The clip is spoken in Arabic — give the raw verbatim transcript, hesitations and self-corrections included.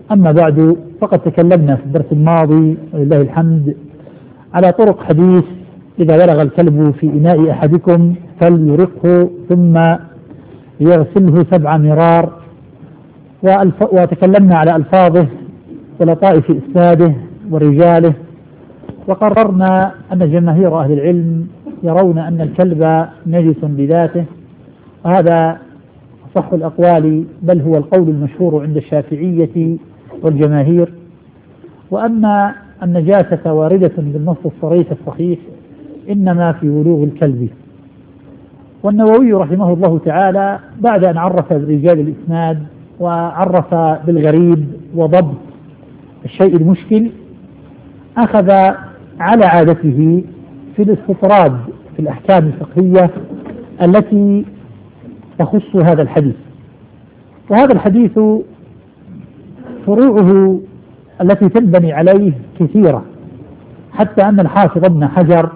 أما بعد، فقد تكلمنا في الدرس الماضي ولله الحمد على طرق حديث إذا بلغ الكلب في إناء أحدكم فليرقه ثم يغسله سبع مرار، وتكلمنا على ألفاظه ولطائف إسناده ورجاله، وقررنا أن جماهير أهل العلم يرون أن الكلب نجس بذاته، وهذا صح الأقوال، بل هو القول المشهور عند الشافعية والجماهير. وأما النجاسة واردة بالنص الصريح الصحيح إنما في ولوغ الكلب. والنووي رحمه الله تعالى بعد أن عرف برجال الإسناد وعرف بالغريب وضبط الشيء المشكل، أخذ على عادته في الاستطراد في الأحكام الفقهية التي تخص هذا الحديث. وهذا الحديث فروعه التي تنبني عليه كثيرة، حتى أن الحافظ ابن حجر